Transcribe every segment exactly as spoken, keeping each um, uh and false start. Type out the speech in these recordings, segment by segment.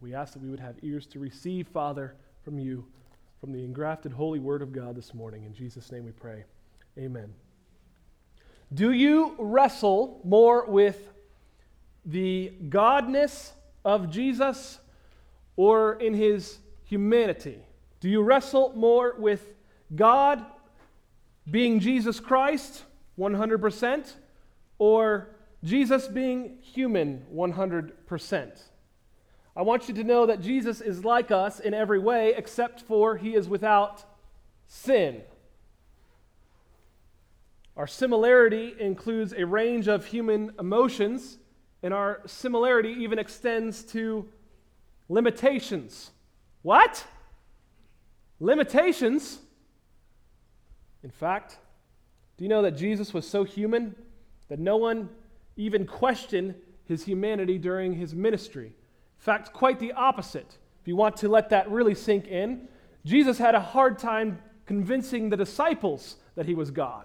We ask that we would have ears to receive, Father, from you, from the engrafted holy word of God this morning. In Jesus' name we pray. Amen. Do you wrestle more with the godness of Jesus or in his humanity? Do you wrestle more with God being Jesus Christ, one hundred percent, or Jesus being human, one hundred percent? I want you to know that Jesus is like us in every way, except for he is without sin. Our similarity includes a range of human emotions, and our similarity even extends to limitations. What? Limitations? In fact, do you know that Jesus was so human that no one even questioned his humanity during his ministry? In fact, quite the opposite. If you want to let that really sink in, Jesus had a hard time convincing the disciples that he was God.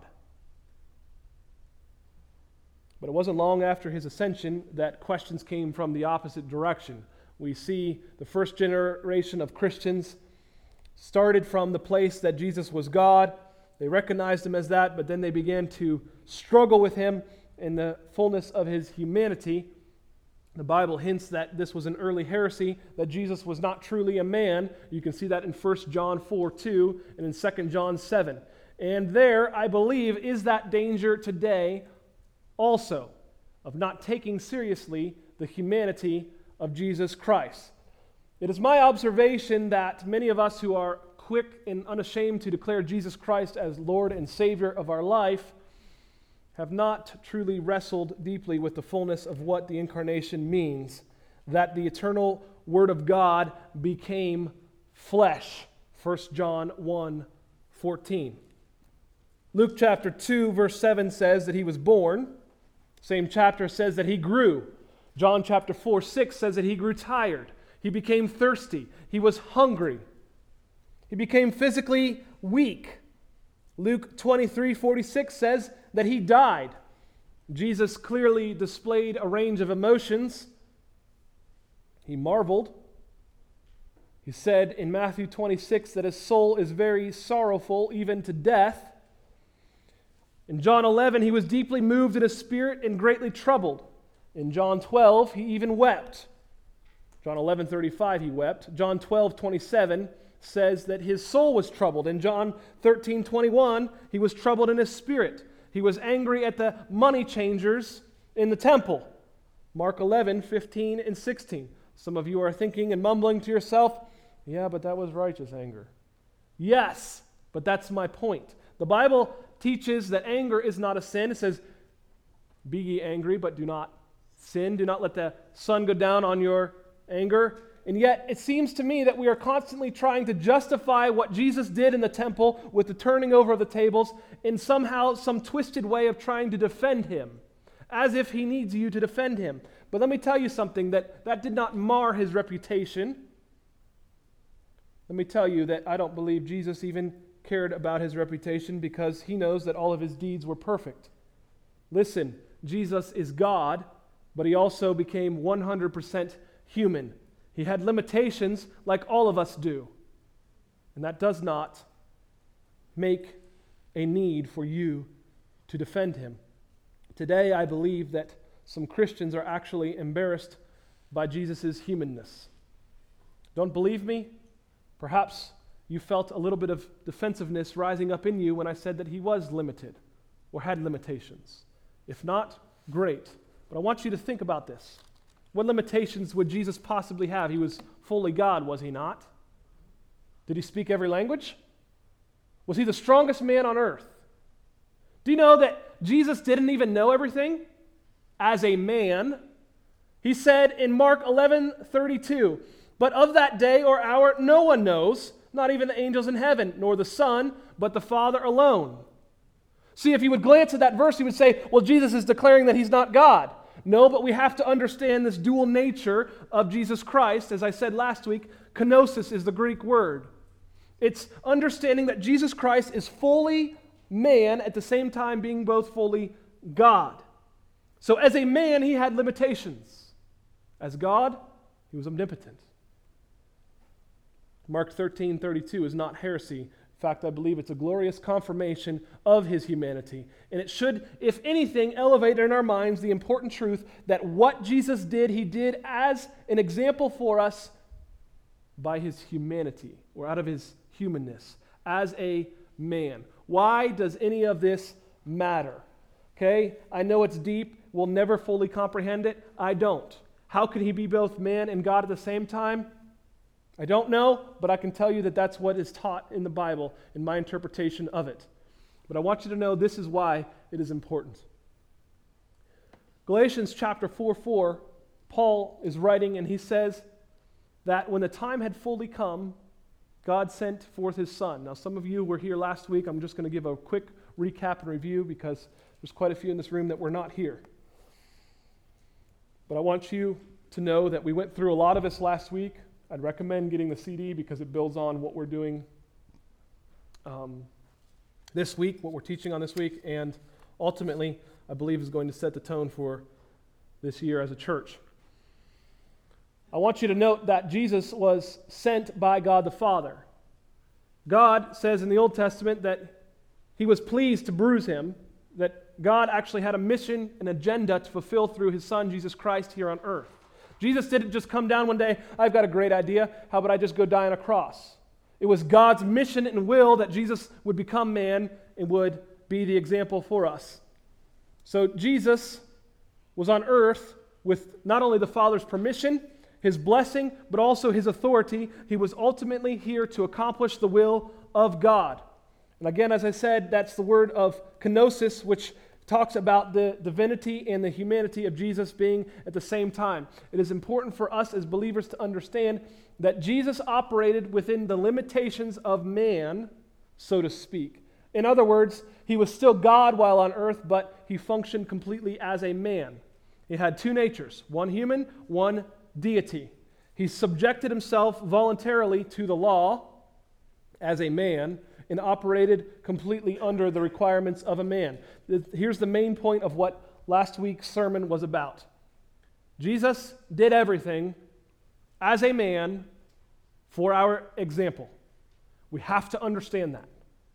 But it wasn't long after his ascension that questions came from the opposite direction. We see the first generation of Christians started from the place that Jesus was God. They recognized him as that, but then they began to struggle with him in the fullness of his humanity. The Bible hints that this was an early heresy, that Jesus was not truly a man. You can see that in First John four two and in Second John seven. And there, I believe, is that danger today also, of not taking seriously the humanity of Jesus Christ. It is my observation that many of us who are quick and unashamed to declare Jesus Christ as Lord and Savior of our life have not truly wrestled deeply with the fullness of what the incarnation means, that the eternal Word of God became flesh. First John one fourteen. Luke chapter two, verse seven says that he was born. Same chapter says that he grew. John chapter four, six says that he grew tired. He became thirsty. He was hungry. He became physically weak. Luke twenty-three, forty-six says that he died. Jesus clearly displayed a range of emotions. He marveled. He said in Matthew twenty-six that his soul is very sorrowful, even to death. In John eleven, he was deeply moved in his spirit and greatly troubled. In John twelve, he even wept. John eleven thirty-five, he wept. John twelve twenty-seven says that his soul was troubled. In John thirteen twenty-one, he was troubled in his spirit. He was angry at the money changers in the temple. Mark eleven fifteen and sixteen. Some of you are thinking and mumbling to yourself, yeah, but that was righteous anger. Yes, but that's my point. The Bible teaches that anger is not a sin. It says, be ye angry, but do not sin. Do not let the sun go down on your anger. And yet, it seems to me that we are constantly trying to justify what Jesus did in the temple with the turning over of the tables in somehow some twisted way of trying to defend him, as if he needs you to defend him. But let me tell you something, that that did not mar his reputation. Let me tell you that I don't believe Jesus even cared about his reputation, because he knows that all of his deeds were perfect. Listen, Jesus is God, but he also became one hundred percent human. He had limitations like all of us do. And that does not make a need for you to defend him. Today, I believe that some Christians are actually embarrassed by Jesus' humanness. Don't believe me? Perhaps you felt a little bit of defensiveness rising up in you when I said that he was limited or had limitations. If not, great. But I want you to think about this. What limitations would Jesus possibly have? He was fully God, was he not? Did he speak every language? Was he the strongest man on earth? Do you know that Jesus didn't even know everything as a man? He said in Mark eleven thirty-two, but of that day or hour no one knows, not even the angels in heaven, nor the Son, but the Father alone. See, if you would glance at that verse, you would say, well, Jesus is declaring that he's not God. No, but we have to understand this dual nature of Jesus Christ. As I said last week, kenosis is the Greek word. It's understanding that Jesus Christ is fully man at the same time being both fully God. So as a man, he had limitations. As God, he was omnipotent. Mark thirteen thirty-two is not heresy. In fact, I believe it's a glorious confirmation of his humanity. And it should, if anything, elevate in our minds the important truth that what Jesus did, he did as an example for us by his humanity, or out of his humanness, as a man. Why does any of this matter? Okay, I know it's deep. We'll never fully comprehend it. I don't. How could he be both man and God at the same time? I don't know, but I can tell you that that's what is taught in the Bible, in my interpretation of it. But I want you to know this is why it is important. Galatians chapter four four, Paul is writing, and he says that when the time had fully come, God sent forth his Son. Now, some of you were here last week. I'm just going to give a quick recap and review because there's quite a few in this room that were not here. But I want you to know that we went through a lot of this last week. I'd recommend getting the C D because it builds on what we're doing um, this week, what we're teaching on this week, and ultimately, I believe is going to set the tone for this year as a church. I want you to note that Jesus was sent by God the Father. God says in the Old Testament that he was pleased to bruise him, that God actually had a mission, an agenda to fulfill through his Son, Jesus Christ, here on earth. Jesus didn't just come down one day, I've got a great idea, how about I just go die on a cross? It was God's mission and will that Jesus would become man and would be the example for us. So Jesus was on earth with not only the Father's permission, his blessing, but also his authority. He was ultimately here to accomplish the will of God. And again, as I said, that's the word of kenosis, which talks about the divinity and the humanity of Jesus being at the same time. It is important for us as believers to understand that Jesus operated within the limitations of man, so to speak. In other words, he was still God while on earth, but he functioned completely as a man. He had two natures, one human, one deity. He subjected himself voluntarily to the law as a man, and operated completely under the requirements of a man. Here's the main point of what last week's sermon was about. Jesus did everything as a man for our example. We have to understand that.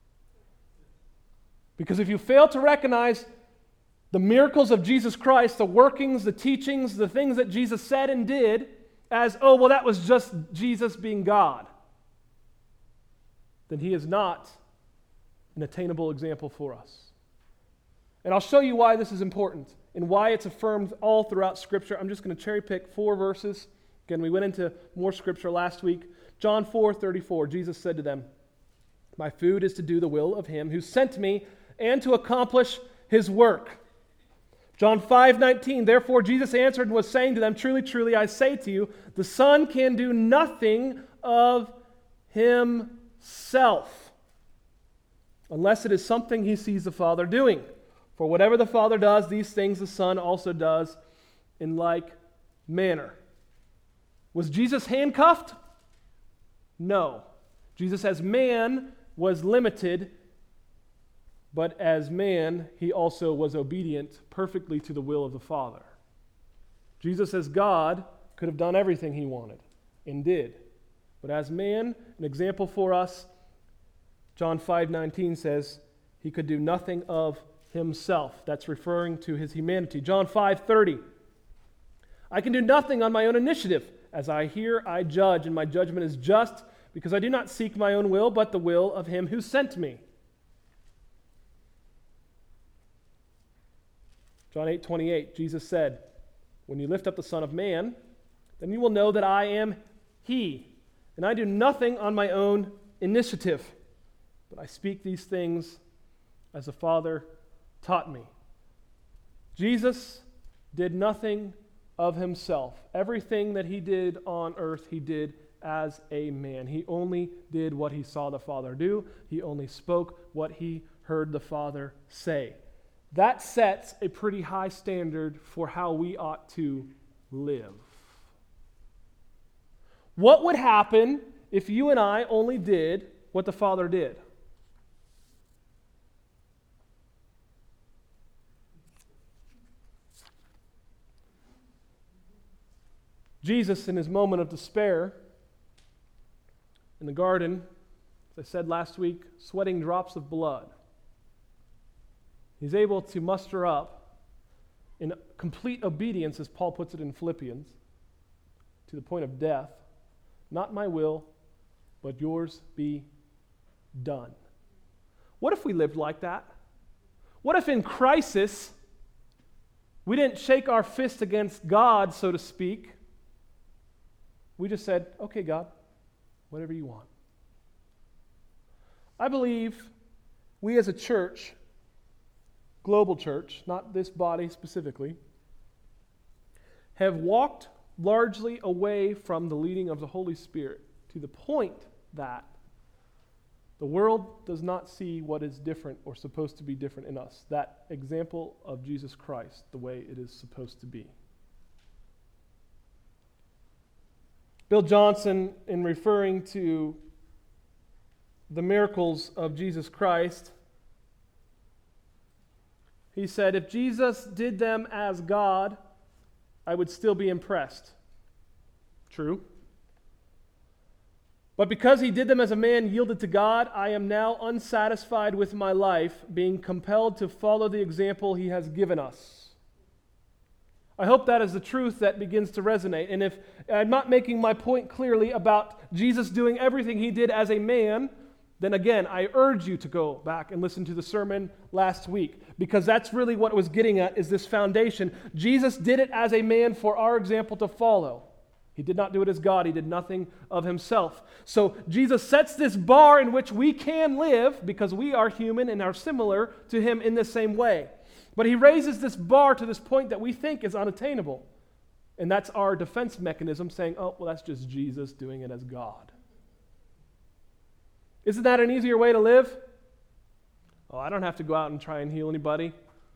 Because if you fail to recognize the miracles of Jesus Christ, the workings, the teachings, the things that Jesus said and did as, oh, well, that was just Jesus being God, then he is not an attainable example for us. And I'll show you why this is important and why it's affirmed all throughout Scripture. I'm just going to cherry pick four verses. Again, we went into more Scripture last week. John four thirty-four, Jesus said to them, "My food is to do the will of him who sent me and to accomplish his work." John five nineteen, "Therefore Jesus answered and was saying to them, Truly, truly, I say to you, the Son can do nothing of himself, unless it is something he sees the Father doing. For whatever the Father does, these things the Son also does in like manner." Was Jesus handcuffed? No. Jesus as man was limited, but as man, he also was obedient perfectly to the will of the Father. Jesus as God could have done everything he wanted and did. But as man, an example for us, John five nineteen says he could do nothing of himself. That's referring to his humanity. John five thirty, "I can do nothing on my own initiative. As I hear, I judge, and my judgment is just, because I do not seek my own will, but the will of him who sent me." John eight twenty-eight, Jesus said, "When you lift up the Son of Man, then you will know that I am he, and I do nothing on my own initiative, but I speak these things as the Father taught me." Jesus did nothing of himself. Everything that he did on earth, he did as a man. He only did what he saw the Father do. He only spoke what he heard the Father say. That sets a pretty high standard for how we ought to live. What would happen if you and I only did what the Father did? Jesus, in his moment of despair, in the garden, as I said last week, sweating drops of blood. He's able to muster up in complete obedience, as Paul puts it in Philippians, to the point of death, not my will, but yours be done. What if we lived like that? What if in crisis we didn't shake our fist against God, so to speak? We just said, okay, God, whatever you want. I believe we as a church, global church, not this body specifically, have walked largely away from the leading of the Holy Spirit to the point that the world does not see what is different or supposed to be different in us. That example of Jesus Christ, the way it is supposed to be. Bill Johnson, in referring to the miracles of Jesus Christ, he said, if Jesus did them as God, I would still be impressed. True. But because he did them as a man yielded to God, I am now unsatisfied with my life, being compelled to follow the example he has given us. I hope that is the truth that begins to resonate. And if I'm not making my point clearly about Jesus doing everything he did as a man, then again, I urge you to go back and listen to the sermon last week, because that's really what it was getting at, is this foundation. Jesus did it as a man for our example to follow. He did not do it as God. He did nothing of himself. So Jesus sets this bar in which we can live, because we are human and are similar to him in the same way. But he raises this bar to this point that we think is unattainable. And that's our defense mechanism, saying, oh, well, that's just Jesus doing it as God. Isn't that an easier way to live? Oh, I don't have to go out and try and heal anybody.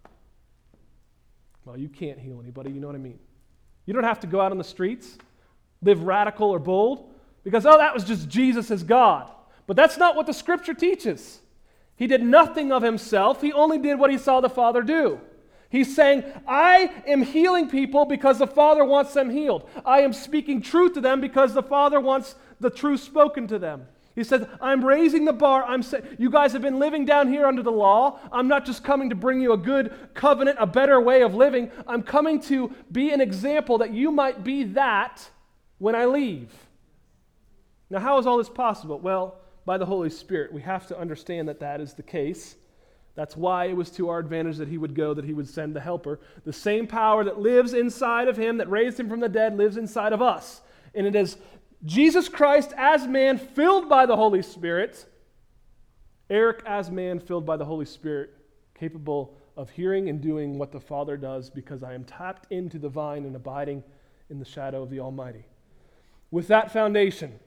Well, you can't heal anybody, you know what I mean. You don't have to go out on the streets, live radical or bold, because, oh, that was just Jesus as God. But that's not what the Scripture teaches. He did nothing of himself. He only did what he saw the Father do. He's saying, I am healing people because the Father wants them healed. I am speaking truth to them because the Father wants the truth spoken to them. He says, I'm raising the bar. I'm saying, you guys have been living down here under the law. I'm not just coming to bring you a good covenant, a better way of living. I'm coming to be an example that you might be that when I leave. Now, how is all this possible? Well, by the Holy Spirit. We have to understand that that is the case. That's why it was to our advantage that he would go, that he would send the helper. The same power that lives inside of him, that raised him from the dead, lives inside of us. And it is Jesus Christ as man, filled by the Holy Spirit. Eric as man, filled by the Holy Spirit, capable of hearing and doing what the Father does, because I am tapped into the vine and abiding in the shadow of the Almighty. With that foundation,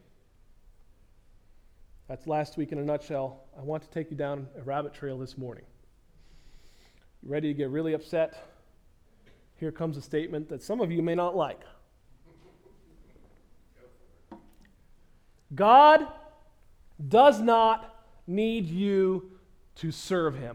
that's last week in a nutshell. I want to take you down a rabbit trail this morning. You ready to get really upset? Here comes a statement that some of you may not like. God does not need you to serve him.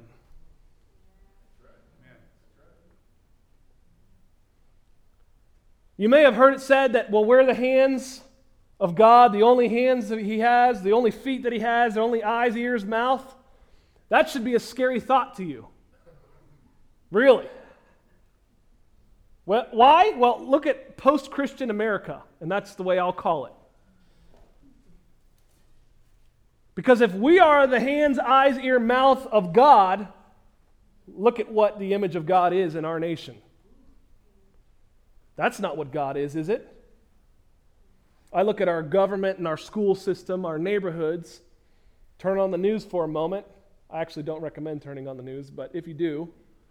You may have heard it said that, well, we're the hands of God, the only hands that he has, the only feet that he has, the only eyes, ears, mouth. That should be a scary thought to you. Really. Well, why? Well, look at post-Christian America, and that's the way I'll call it. Because if we are the hands, eyes, ear, mouth of God, look at what the image of God is in our nation. That's not what God is, is it? I look at our government and our school system, our neighborhoods. Turn on the news for a moment. I actually don't recommend turning on the news, but if you do,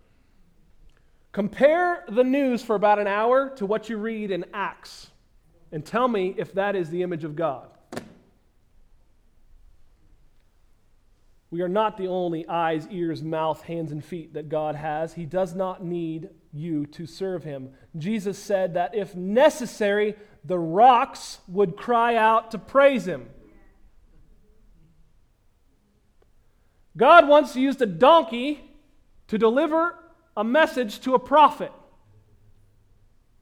compare the news for about an hour to what you read in Acts, and tell me if that is the image of God. We are not the only eyes, ears, mouth, hands, and feet that God has. He does not need you to serve him. Jesus said that if necessary, the rocks would cry out to praise him. God once used a donkey to deliver a message to a prophet.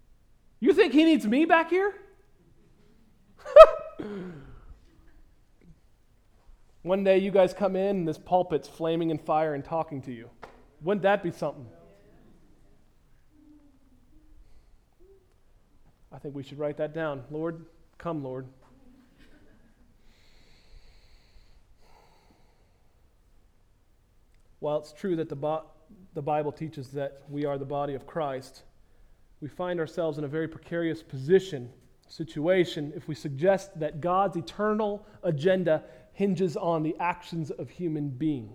You think he needs me back here? One day you guys come in and this pulpit's flaming in fire and talking to you. Wouldn't that be something? I think we should write that down. Lord, come, Lord. While it's true that the, bo- the Bible teaches that we are the body of Christ, we find ourselves in a very precarious position, situation, if we suggest that God's eternal agenda hinges on the actions of human beings.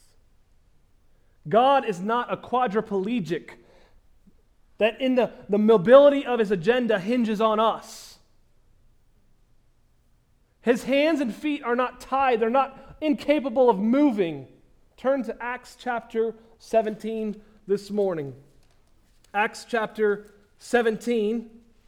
God is not a quadriplegic, that in the, the mobility of his agenda hinges on us. His hands and feet are not tied, they're not incapable of moving. Turn to Acts chapter seventeen this morning. Acts chapter seventeen.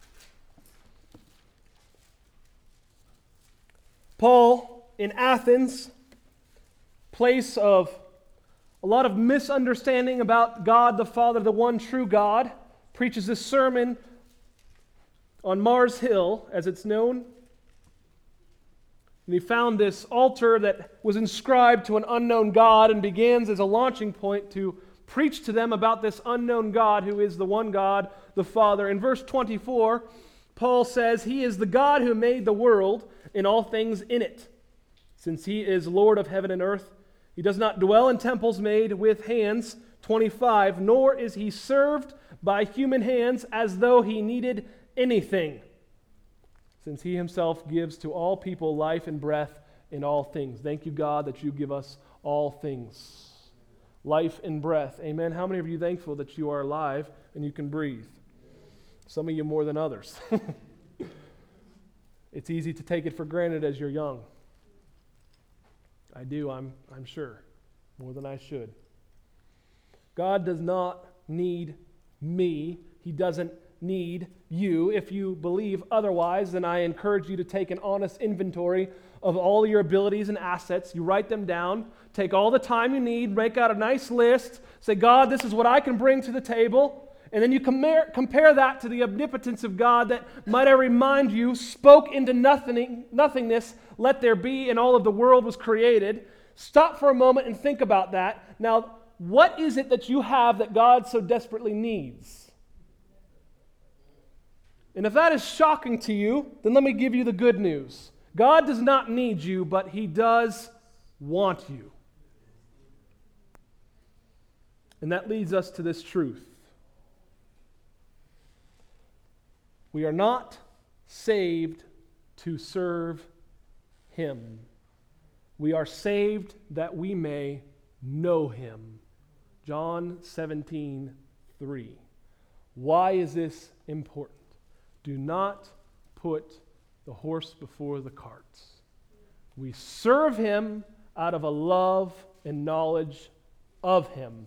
Paul in Athens, place of a lot of misunderstanding about God the Father, the one true God, preaches this sermon on Mars Hill, as it's known. And he found this altar that was inscribed to an unknown God and begins as a launching point to preach to them about this unknown God who is the one God, the Father. In verse twenty-four, Paul says, "He is the God who made the world and all things in it. Since he is Lord of heaven and earth, he does not dwell in temples made with hands." twenty-five, "Nor is he served by human hands as though he needed anything, since he himself gives to all people life and breath in all things." Thank you, God, that you give us all things. Life and breath. Amen. How many of you are thankful that you are alive and you can breathe? Some of you more than others. It's easy to take it for granted as you're young. I do, I'm, I'm sure, more than I should. God does not need me. He doesn't need you. If you believe otherwise, then I encourage you to take an honest inventory of all your abilities and assets. You write them down. Take all the time you need. Make out a nice list. Say, God, this is what I can bring to the table. And then you compare, compare that to the omnipotence of God that, might I remind you, spoke into nothing, nothingness, let there be, and all of the world was created. Stop for a moment and think about that. Now, what is it that you have that God so desperately needs? And if that is shocking to you, then let me give you the good news. God does not need you, but he does want you. And that leads us to this truth. We are not saved to serve him. We are saved that we may know him. John seventeen three. Why is this important? Do not put the horse before the cart. We serve him out of a love and knowledge of him.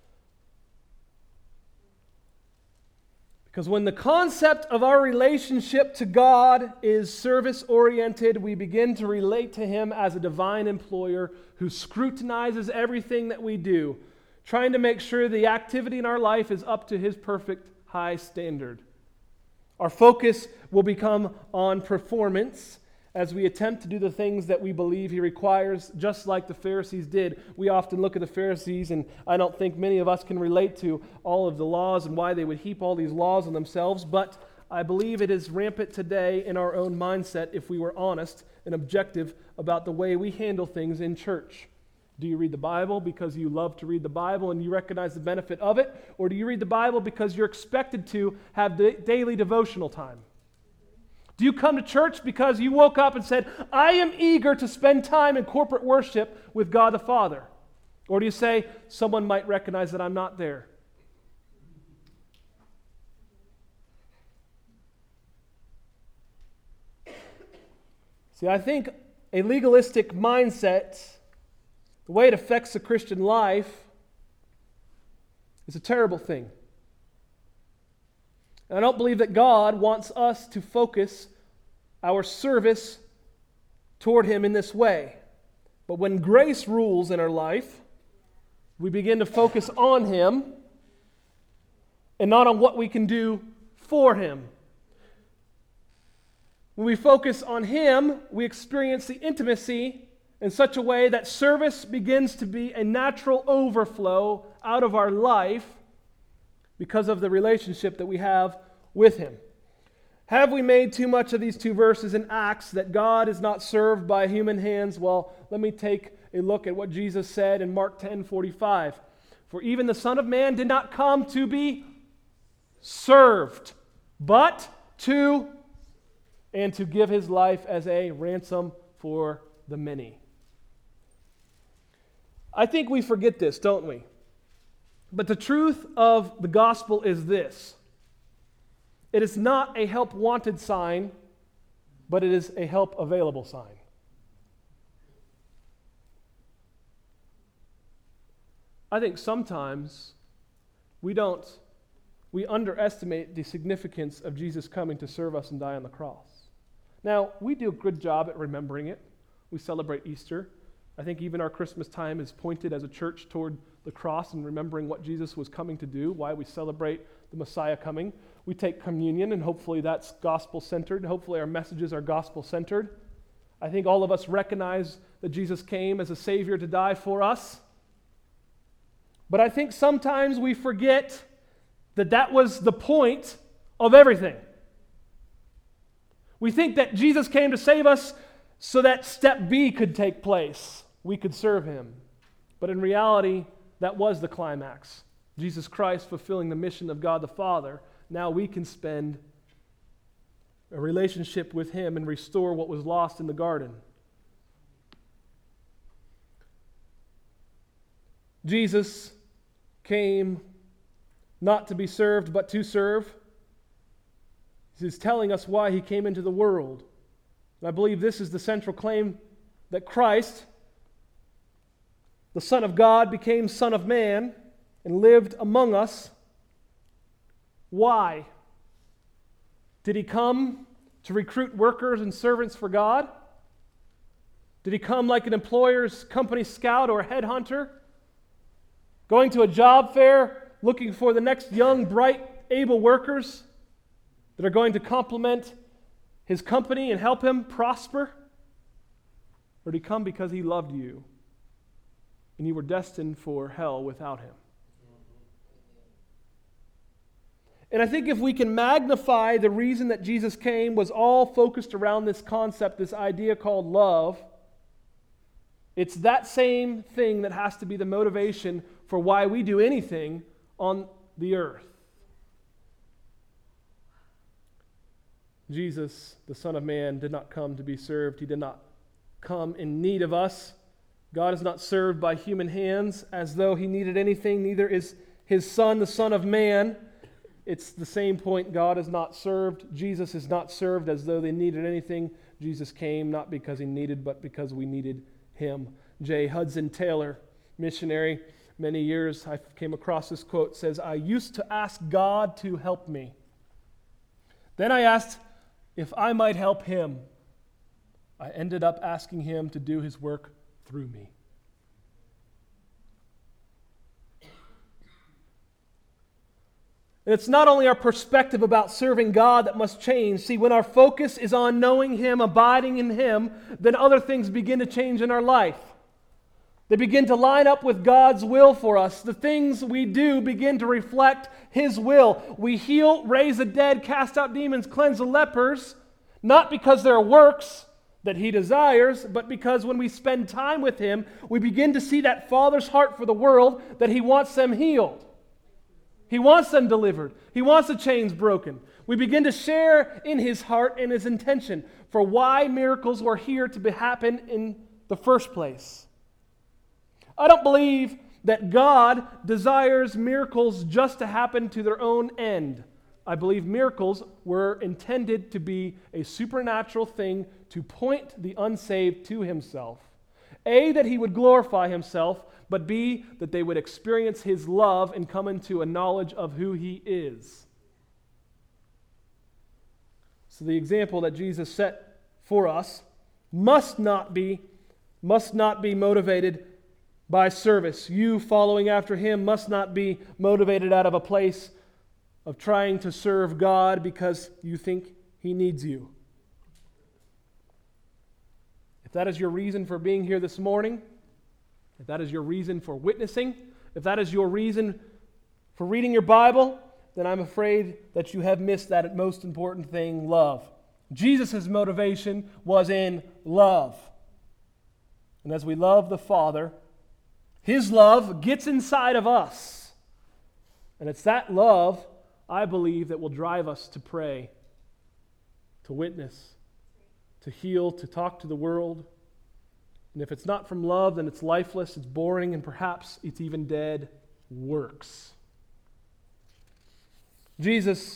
Because when the concept of our relationship to God is service-oriented, we begin to relate to him as a divine employer who scrutinizes everything that we do, trying to make sure the activity in our life is up to his perfect high standard. Our focus will become on performance as we attempt to do the things that we believe he requires, just like the Pharisees did. We often look at the Pharisees, and I don't think many of us can relate to all of the laws and why they would heap all these laws on themselves, but I believe it is rampant today in our own mindset if we were honest and objective about the way we handle things in church. Do you read the Bible because you love to read the Bible and you recognize the benefit of it? Or do you read the Bible because you're expected to have the daily devotional time? Do you come to church because you woke up and said, I am eager to spend time in corporate worship with God the Father? Or do you say, someone might recognize that I'm not there? See, I think a legalistic mindset, the way it affects the Christian life, is a terrible thing. And I don't believe that God wants us to focus our service toward him in this way. But when grace rules in our life, we begin to focus on him and not on what we can do for him. When we focus on him, we experience the intimacy in such a way that service begins to be a natural overflow out of our life because of the relationship that we have with Him. Have we made too much of these two verses in Acts that God is not served by human hands? Well, let me take a look at what Jesus said in Mark ten forty-five. For even the Son of Man did not come to be served, but to and to give His life as a ransom for the many. I think we forget this, don't we? But the truth of the gospel is this. It is not a help wanted sign, but it is a help available sign. I think sometimes we don't, we underestimate the significance of Jesus coming to serve us and die on the cross. Now, we do a good job at remembering it. We celebrate Easter. I think even our Christmas time is pointed as a church toward the cross and remembering what Jesus was coming to do, why we celebrate the Messiah coming. We take communion, and hopefully that's gospel-centered. Hopefully our messages are gospel-centered. I think all of us recognize that Jesus came as a Savior to die for us. But I think sometimes we forget that that was the point of everything. We think that Jesus came to save us so that step B could take place. We could serve Him. But in reality, that was the climax. Jesus Christ fulfilling the mission of God the Father. Now we can spend a relationship with Him and restore what was lost in the garden. Jesus came not to be served, but to serve. He's telling us why He came into the world. And I believe this is the central claim, that Christ, the Son of God, became Son of Man and lived among us. Why? Did He come to recruit workers and servants for God? Did He come like an employer's company scout or a headhunter, going to a job fair looking for the next young, bright, able workers that are going to complement His company and help him prosper? Or did He come because He loved you and you were destined for hell without Him? And I think if we can magnify the reason that Jesus came was all focused around this concept, this idea called love, it's that same thing that has to be the motivation for why we do anything on the earth. Jesus, the Son of Man, did not come to be served. He did not come in need of us. God is not served by human hands as though He needed anything. Neither is His Son, the Son of Man. It's the same point. God is not served. Jesus is not served as though they needed anything. Jesus came not because He needed, but because we needed Him. J. Hudson Taylor, missionary, many years, I came across this quote, says, "I used to ask God to help me. Then I asked if I might help Him. I ended up asking Him to do His work through me." And it's not only our perspective about serving God that must change. See, when our focus is on knowing Him, abiding in Him, then other things begin to change in our life. They begin to line up with God's will for us. The things we do begin to reflect His will. We heal, raise the dead, cast out demons, cleanse the lepers, not because there are works that He desires, but because when we spend time with Him, we begin to see that Father's heart for the world, that He wants them healed. He wants them delivered. He wants the chains broken. We begin to share in His heart and His intention for why miracles were here to be happen in the first place. I don't believe that God desires miracles just to happen to their own end. I believe miracles were intended to be a supernatural thing to point the unsaved to Himself. A, that He would glorify Himself, but B, that they would experience His love and come into a knowledge of who He is. So the example that Jesus set for us must not be, must not be motivated by service. You following after Him must not be motivated out of a place of trying to serve God because you think He needs you. It If that is your reason for being here this morning, if that is your reason for witnessing, if that is your reason for reading your Bible, then I'm afraid that you have missed that most important thing, love. Jesus' motivation was in love. And as we love the Father, His love gets inside of us. And it's that love, I believe, that will drive us to pray, to witness, to heal, to talk to the world. And if it's not from love, then it's lifeless, it's boring, and perhaps it's even dead works. Jesus,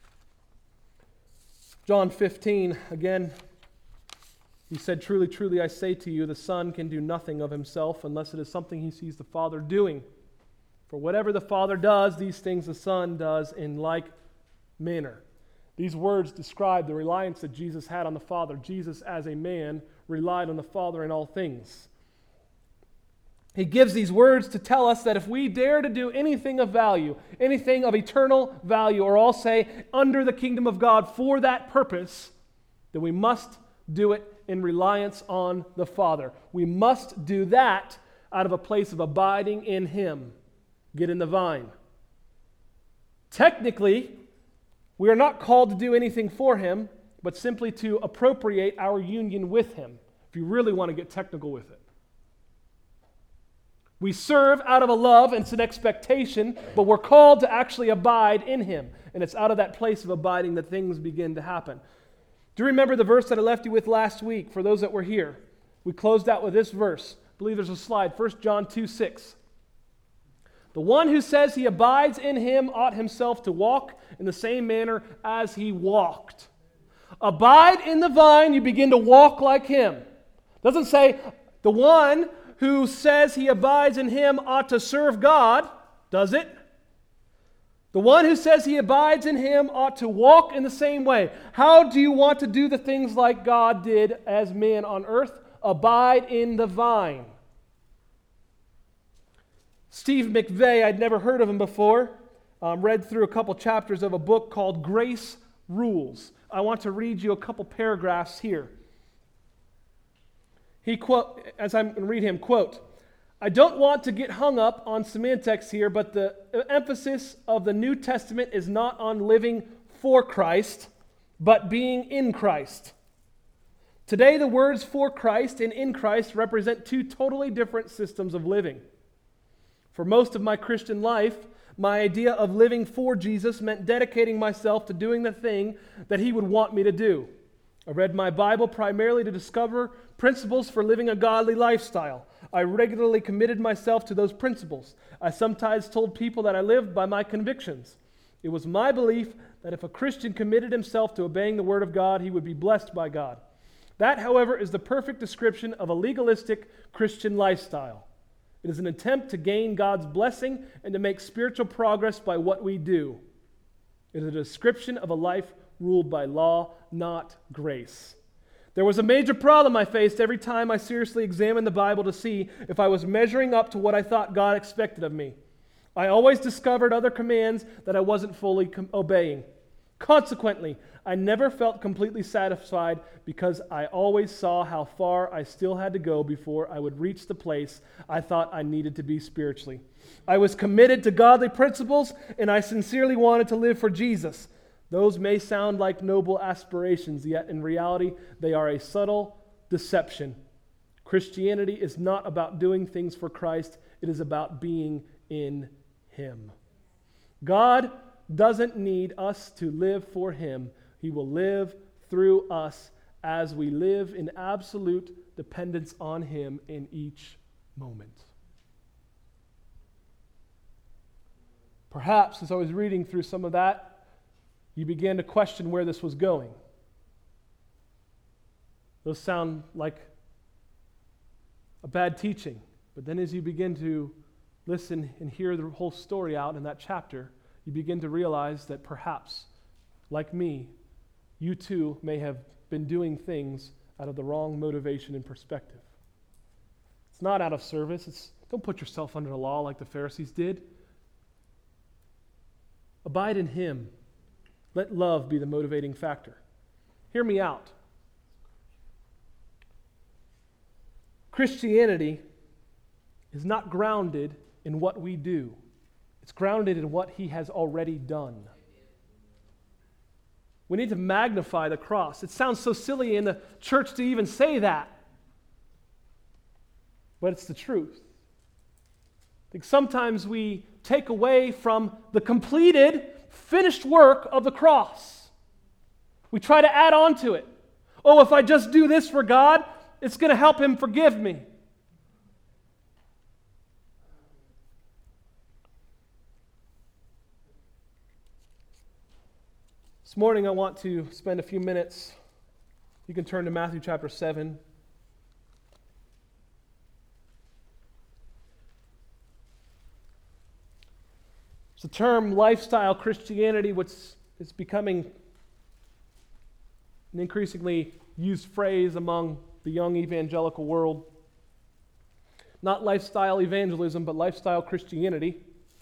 John fifteen, again, He said, "Truly, truly, I say to you, the Son can do nothing of Himself unless it is something He sees the Father doing. For whatever the Father does, these things the Son does in like manner." These words describe the reliance that Jesus had on the Father. Jesus, as a man, relied on the Father in all things. He gives these words to tell us that if we dare to do anything of value, anything of eternal value, or I'll say under the kingdom of God for that purpose, then we must do it in reliance on the Father. We must do that out of a place of abiding in Him. Get in the vine. Technically, we are not called to do anything for Him, but simply to appropriate our union with Him, if you really want to get technical with it. We serve out of a love and it's an expectation, but we're called to actually abide in Him. And it's out of that place of abiding that things begin to happen. Do you remember the verse that I left you with last week for those that were here? We closed out with this verse. I believe there's a slide, First John two six. "The one who says he abides in Him ought himself to walk in the same manner as He walked." Abide in the vine, you begin to walk like Him. It doesn't say the one who says he abides in Him ought to serve God, does it? The one who says he abides in Him ought to walk in the same way. How do you want to do the things like God did as man on earth? Abide in the vine. Steve McVeigh, I'd never heard of him before, um, read through a couple chapters of a book called Grace Rules. I want to read you a couple paragraphs here. He quote, as I'm going to read him, quote, "I don't want to get hung up on semantics here, but the emphasis of the New Testament is not on living for Christ, but being in Christ. Today, the words for Christ and in Christ represent two totally different systems of living. For most of my Christian life, my idea of living for Jesus meant dedicating myself to doing the thing that He would want me to do. I read my Bible primarily to discover principles for living a godly lifestyle. I regularly committed myself to those principles. I sometimes told people that I lived by my convictions. It was my belief that if a Christian committed himself to obeying the Word of God, he would be blessed by God. That, however, is the perfect description of a legalistic Christian lifestyle. It is an attempt to gain God's blessing and to make spiritual progress by what we do. It is a description of a life ruled by law, not grace. There was a major problem I faced every time I seriously examined the Bible to see if I was measuring up to what I thought God expected of me. I always discovered other commands that I wasn't fully com- obeying. Consequently, I never felt completely satisfied because I always saw how far I still had to go before I would reach the place I thought I needed to be spiritually. I was committed to godly principles, and I sincerely wanted to live for Jesus. Those may sound like noble aspirations, yet in reality, they are a subtle deception. Christianity is not about doing things for Christ. It is about being in Him. God doesn't need us to live for Him. He will live through us as we live in absolute dependence on Him in each moment. Perhaps as I was reading through some of that, you began to question where this was going. Those sound like a bad teaching, but then as you begin to listen and hear the whole story out in that chapter, you begin to realize that perhaps, like me, you too may have been doing things out of the wrong motivation and perspective. It's not out of service. It's, don't put yourself under the law like the Pharisees did. Abide in Him. Let love be the motivating factor. Hear me out. Christianity is not grounded in what we do. It's grounded in what He has already done. We need to magnify the cross. It sounds so silly in the church to even say that, but it's the truth. I think sometimes we take away from the completed, finished work of the cross. We try to add on to it. Oh, if I just do this for God, it's going to help Him forgive me. This morning I want to spend a few minutes. You can turn to Matthew chapter seven. It's the term lifestyle Christianity, which is becoming an increasingly used phrase among the young evangelical world. Not lifestyle evangelism, but lifestyle Christianity.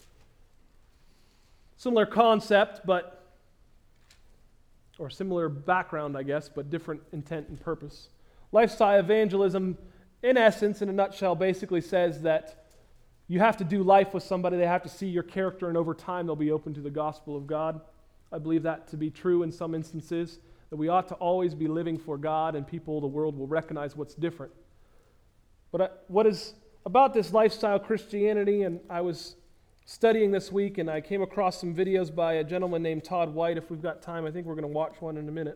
Similar concept, but or similar background, I guess, but different intent and purpose. Lifestyle evangelism, in essence, in a nutshell, basically says that you have to do life with somebody, they have to see your character, and over time they'll be open to the gospel of God. I believe that to be true in some instances, that we ought to always be living for God, and people, the world, will recognize what's different. But I, what is about this lifestyle Christianity, and I was studying this week, and I came across some videos by a gentleman named Todd White. If we've got time, I think we're going to watch one in a minute.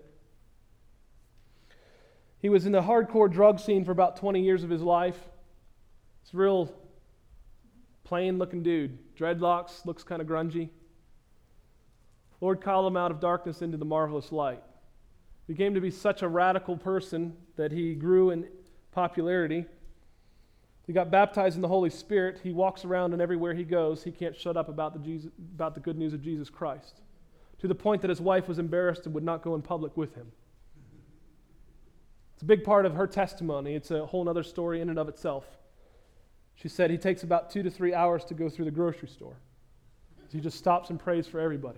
He was in the hardcore drug scene for about twenty years of his life. It's a real plain-looking dude. Dreadlocks, looks kind of grungy. Lord called him out of darkness into the marvelous light. He came to be such a radical person that he grew in popularity. He got baptized in the Holy Spirit. He walks around, and everywhere he goes, he can't shut up about the, Jesus, about the good news of Jesus Christ, to the point that his wife was embarrassed and would not go in public with him. It's a big part of her testimony. It's a whole other story in and of itself. She said he takes about two to three hours to go through the grocery store. He just stops and prays for everybody.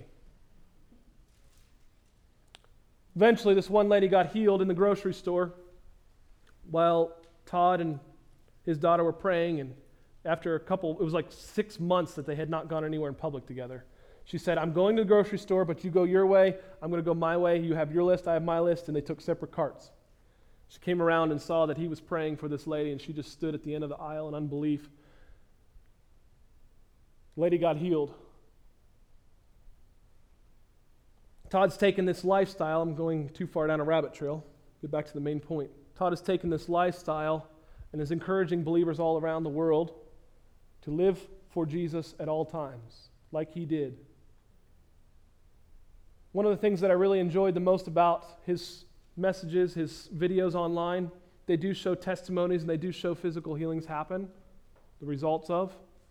Eventually, this one lady got healed in the grocery store while Todd and his daughter were praying, and after a couple, it was like six months that they had not gone anywhere in public together. She said, I'm going to the grocery store, but you go your way, I'm going to go my way, you have your list, I have my list, and they took separate carts. She came around and saw that he was praying for this lady, and she just stood at the end of the aisle in unbelief. The lady got healed. Todd's taken this lifestyle. I'm going too far down a rabbit trail. Get back to the main point. Todd has taken this lifestyle and is encouraging believers all around the world to live for Jesus at all times, like he did. One of the things that I really enjoyed the most about his messages, his videos online, they do show testimonies and they do show physical healings happen, the results of.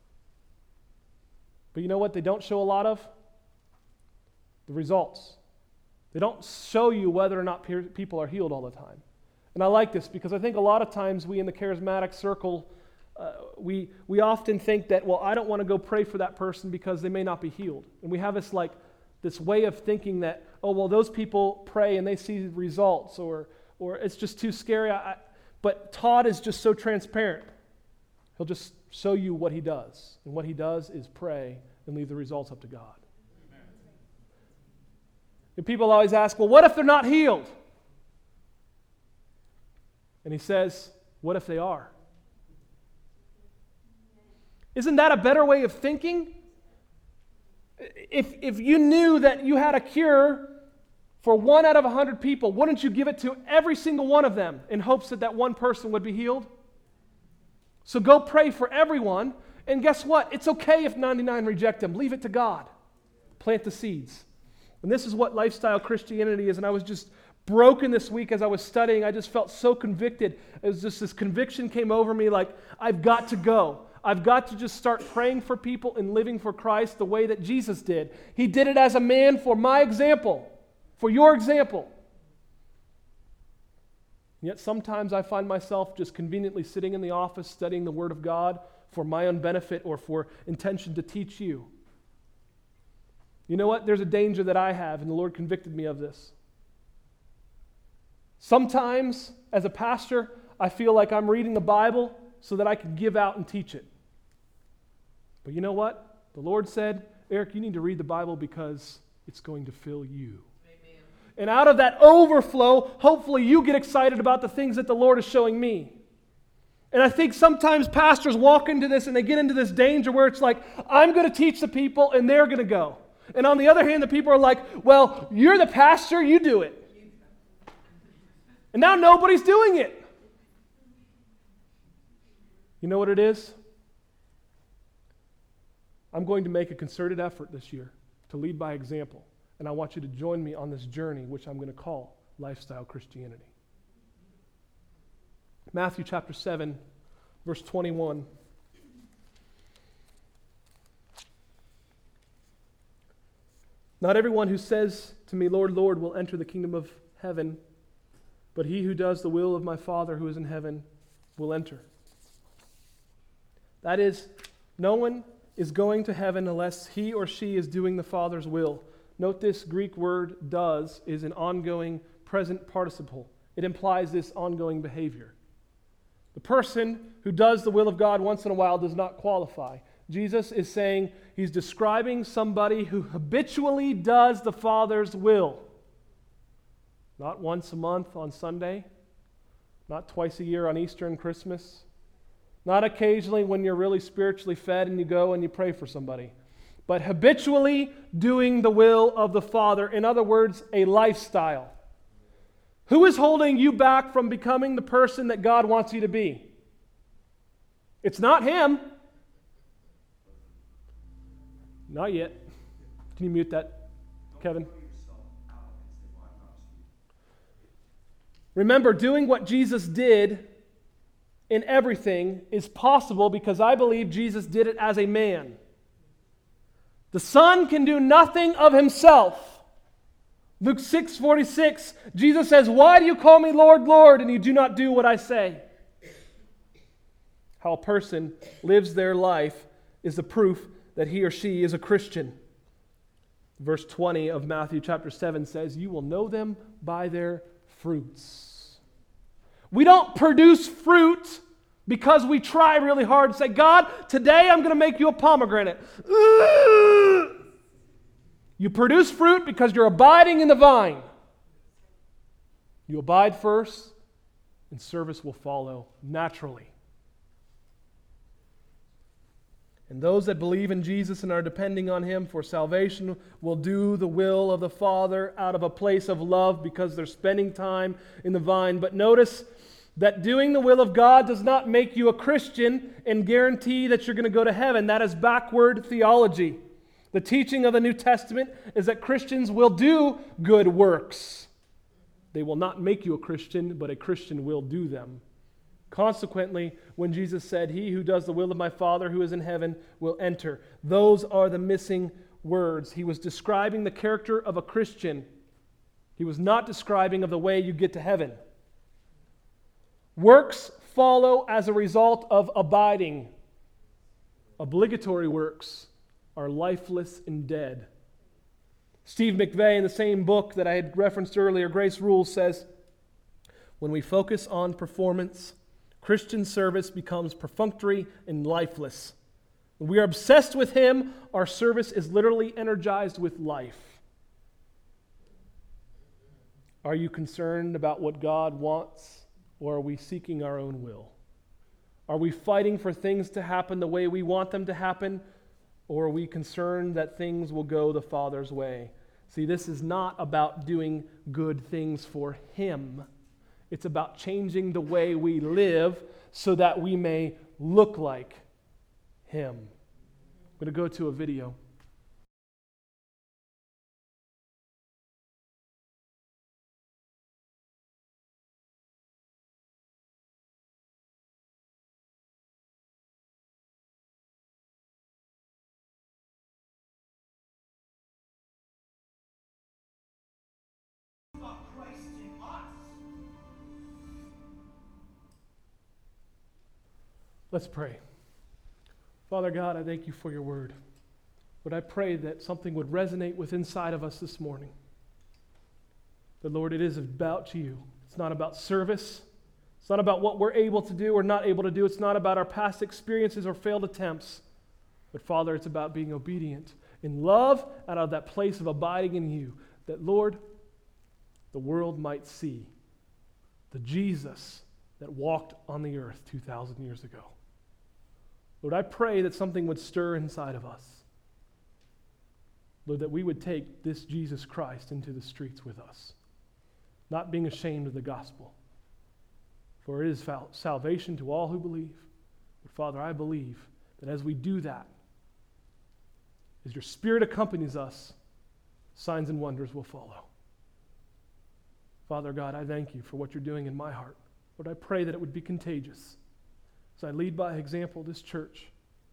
But you know what they don't show a lot of? The results. They don't show you whether or not pe- people are healed all the time. And I like this because I think a lot of times we in the charismatic circle, uh, we we often think that, well, I don't want to go pray for that person because they may not be healed. And we have this like this way of thinking that, oh, well, those people pray and they see results, or or it's just too scary. I, I, but Todd is just so transparent. He'll just show you what he does. And what he does is pray and leave the results up to God. Amen. And people always ask, well, what if they're not healed? And he says, what if they are? Isn't that a better way of thinking? If, if you knew that you had a cure for one out of a hundred people, wouldn't you give it to every single one of them in hopes that that one person would be healed? So go pray for everyone, and guess what? It's okay if ninety-nine reject them. Leave it to God. Plant the seeds. And this is what lifestyle Christianity is, and I was just broken this week as I was studying. I just felt so convicted. It was just this conviction came over me like, I've got to go. I've got to just start praying for people and living for Christ the way that Jesus did. He did it as a man for my example, for your example. Yet sometimes I find myself just conveniently sitting in the office studying the Word of God for my own benefit or for intention to teach you. You know what? There's a danger that I have, and the Lord convicted me of this. Sometimes, as a pastor, I feel like I'm reading the Bible so that I can give out and teach it. But you know what? The Lord said, Eric, you need to read the Bible because it's going to fill you. Amen. And out of that overflow, hopefully you get excited about the things that the Lord is showing me. And I think sometimes pastors walk into this and they get into this danger where it's like, I'm going to teach the people and they're going to go. And on the other hand, the people are like, well, you're the pastor, you do it. And now nobody's doing it. You know what it is? I'm going to make a concerted effort this year to lead by example. And I want you to join me on this journey, which I'm going to call Lifestyle Christianity. Matthew chapter seven, verse twenty-one. Not everyone who says to me, Lord, Lord, will enter the kingdom of heaven, but he who does the will of my Father who is in heaven will enter. That is, no one is going to heaven unless he or she is doing the Father's will. Note this Greek word does is an ongoing present participle. It implies this ongoing behavior. The person who does the will of God once in a while does not qualify. Jesus is saying he's describing somebody who habitually does the Father's will. Not once a month on Sunday, not twice a year on Easter and Christmas, not occasionally when you're really spiritually fed and you go and you pray for somebody, but habitually doing the will of the Father. In other words, a lifestyle. Who is holding you back from becoming the person that God wants you to be? It's not him. Not yet. Can you mute that, Kevin? Remember, doing what Jesus did in everything is possible because I believe Jesus did it as a man. The Son can do nothing of himself. Luke six forty-six, Jesus says, why do you call me Lord, Lord, and you do not do what I say? How a person lives their life is the proof that he or she is a Christian. Verse twenty of Matthew chapter seven says, you will know them by their fruits. We don't produce fruit because we try really hard and say, God, today I'm going to make you a pomegranate. You produce fruit because you're abiding in the vine. You abide first, and service will follow naturally. And those that believe in Jesus and are depending on Him for salvation will do the will of the Father out of a place of love because they're spending time in the vine. But notice that doing the will of God does not make you a Christian and guarantee that you're going to go to heaven. That is backward theology. The teaching of the New Testament is that Christians will do good works. They will not make you a Christian, but a Christian will do them. Consequently, when Jesus said, he who does the will of my Father who is in heaven will enter, those are the missing words. He was describing the character of a Christian. He was not describing of the way you get to heaven. Works follow as a result of abiding. Obligatory works are lifeless and dead. Steve McVey, in the same book that I had referenced earlier, Grace Rules, says, when we focus on performance, Christian service becomes perfunctory and lifeless. When we are obsessed with Him, our service is literally energized with life. Are you concerned about what God wants, or are we seeking our own will? Are we fighting for things to happen the way we want them to happen, or are we concerned that things will go the Father's way? See, this is not about doing good things for Him. It's about changing the way we live so that we may look like Him. I'm going to go to a video. Let's pray. Father God, I thank you for your word. But I pray that something would resonate with inside of us this morning. That, Lord, it is about you. It's not about service. It's not about what we're able to do or not able to do. It's not about our past experiences or failed attempts. But Father, it's about being obedient in love out of that place of abiding in you, that, Lord, the world might see the Jesus that walked on the earth two thousand years ago. Lord, I pray that something would stir inside of us. Lord, that we would take this Jesus Christ into the streets with us, not being ashamed of the gospel. For it is fal- salvation to all who believe. But Father, I believe that as we do that, as your Spirit accompanies us, signs and wonders will follow. Father God, I thank you for what you're doing in my heart. Lord, I pray that it would be contagious as I lead by example this church.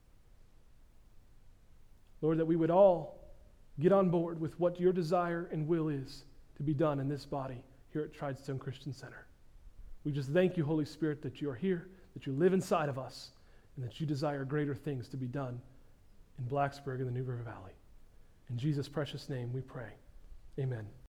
Lord, that we would all get on board with what your desire and will is to be done in this body here at Tridestone Christian Center. We just thank you, Holy Spirit, that you are here, that you live inside of us, and that you desire greater things to be done in Blacksburg and the New River Valley. In Jesus' precious name we pray. Amen.